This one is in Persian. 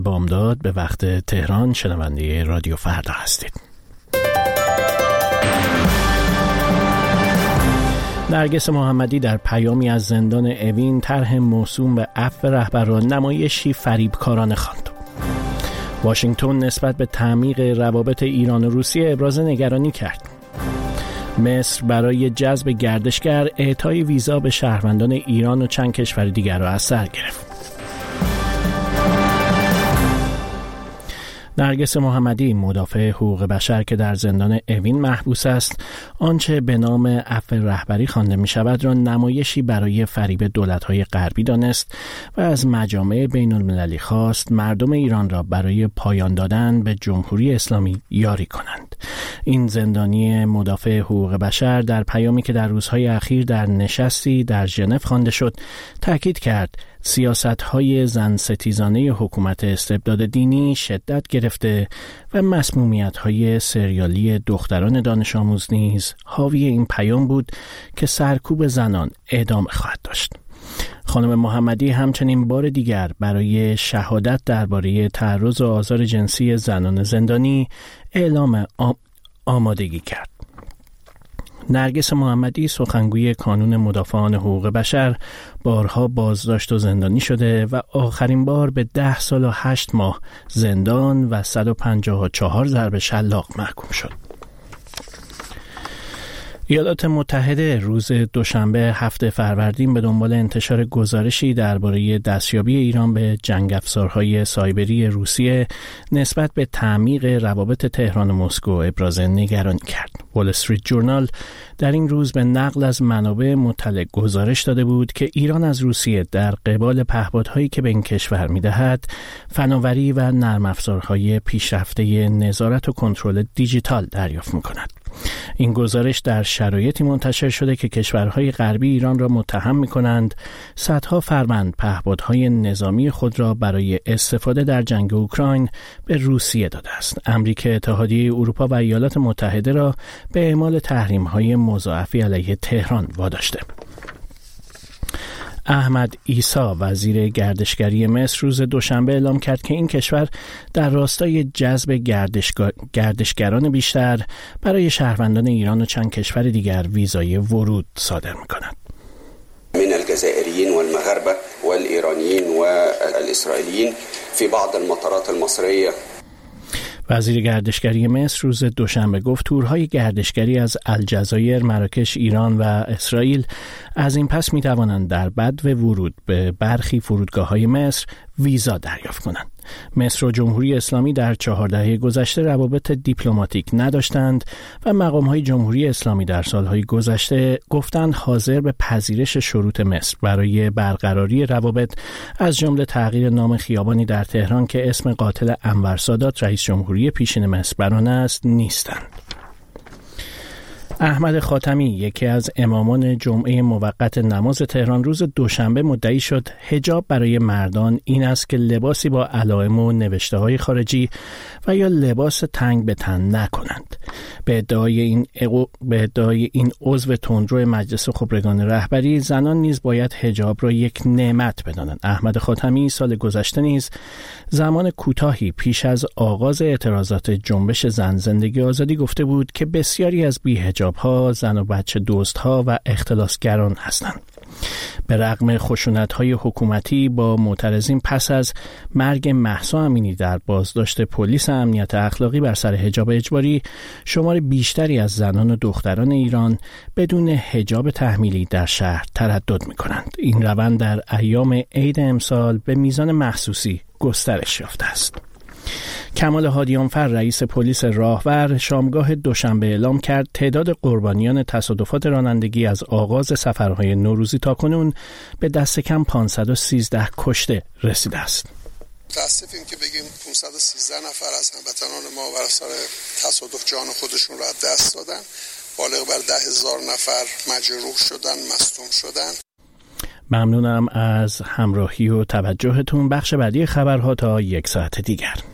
بامداد به وقت تهران شنونده رادیو فردا هستید. نرگس محمدی در پیامی از زندان اوین طرح موسوم به عفو رهبران نمایشی فریبکارانه خواند. واشنگتن نسبت به تعمیق روابط ایران و روسیه ابراز نگرانی کرد. مصر برای جذب گردشگر اعطای ویزا به شهروندان ایران و چند کشور دیگر را از سر گرفت. نرگس محمدی مدافع حقوق بشر که در زندان اوین محبوس است، آنچه به نام عفو رهبری خوانده می شود را نمایشی برای فریب دولت‌های غربی دانست و از مجامع بین المللی خواست مردم ایران را برای پایان دادن به جمهوری اسلامی یاری کنند. این زندانی مدافع حقوق بشر در پیامی که در روزهای اخیر در نشستی در ژنو خوانده شد، تاکید کرد سیاست‌های زن ستیزانه حکومت استبداد دینی شدت گرفته و مسمومیت‌های سریالی دختران دانش آموز نیز حاوی این پیام بود که سرکوب زنان ادامه خواهد داشت. خانم محمدی همچنین بار دیگر برای شهادت درباره تعرض و آزار جنسی زنان زندانی اعلام آمادگی کرد. نرگس محمدی سخنگوی کانون مدافعان حقوق بشر بارها بازداشت و زندانی شده و آخرین بار به 10 سال و 8 ماه زندان و 154 ضرب شلاق محکوم شد. ایالات متحده روز دوشنبه 7 فروردین به دنبال انتشار گزارشی درباره دستیابی ایران به جنگ افزارهای سایبری روسیه نسبت به تعمیق روابط تهران و مسکو ابراز نگرانی کرد. وال استریت جورنال در این روز به نقل از منابع مطلع گزارش داده بود که ایران از روسیه در قبال پهپادهایی که به این کشور می‌دهد فناوری و نرم افزارهای پیشرفته نظارت و کنترل دیجیتال دریافت می‌کند. این گزارش در شرایطی منتشر شده که کشورهای غربی ایران را متهم می‌کنند صدها فرمند پهپادهای نظامی خود را برای استفاده در جنگ اوکراین به روسیه داده است. امریکا، اتحادیه اروپا و ایالات متحده را به اعمال تحریم‌های مضاعفی علیه تهران واداشته. احمد عیسی وزیر گردشگری مصر روز دوشنبه اعلام کرد که این کشور در راستای جذب گردشگران بیشتر برای شهروندان ایران و چند کشور دیگر ویزای ورود صادر می‌کند. من الجزائريين والمغاربه والإيرانيين والإسرائيليين في بعض المطارات المصرية. وزیر گردشگری مصر روز دوشنبه گفت تورهای گردشگری از الجزایر، مراکش، ایران و اسرائیل از این پس می توانند در بدو ورود به برخی فرودگاه‌های مصر ویزا دریافت کنند. مصر و جمهوری اسلامی در 4 دهه گذشته روابط دیپلماتیک نداشتند و مقام‌های جمهوری اسلامی در سالهای گذشته گفتند حاضر به پذیرش شروط مصر برای برقراری روابط، از جمله تغییر نام خیابانی در تهران که اسم قاتل انور سادات رئیس جمهوری پیشین مصر بر آن است، نیستند. احمد خاتمی، یکی از امامان جمعه موقت نماز تهران، روز دوشنبه مدعی شد حجاب برای مردان این است که لباسی با علائم و نوشته‌های خارجی و یا لباس تنگ به تن نکنند. به ادعای این عضو تندرو مجلس خبرگان رهبری، زنان نیز باید حجاب را یک نعمت بدانند. احمد خاتمی سال گذشته نیز زمان کوتاهی پیش از آغاز اعتراضات جنبش زن زندگی آزادی گفته بود که بسیاری از بی‌حجاب‌ها زن و بچه دزدها و اختلاسگران هستند. به رغم خشونت‌های حکومتی با معترضین پس از مرگ مهسا امینی در بازداشت پلیس امنیت اخلاقی بر سر حجاب اجباری، شمار بیشتری از زنان و دختران ایران بدون حجاب تحمیلی در شهر تردد می‌کنند. این روند در ایام عید امسال به میزان محسوسی گسترش یافته است. کمال هادیانفر رئیس پلیس راهور شامگاه دوشنبه اعلام کرد تعداد قربانیان تصادفات رانندگی از آغاز سفرهای نوروزی تاکنون به دست کم 513 کشته رسیده است. متاسفیم که بگیم 513 نفر از هموطنان ما بر اثر تصادف جان خودشون را دست دادن. بالغ بر 10,000 نفر مجروح شدن، مصدوم شدن. ممنونم از همراهی و توجهتون. بخش بعدی خبرها تا 1 ساعت دیگر.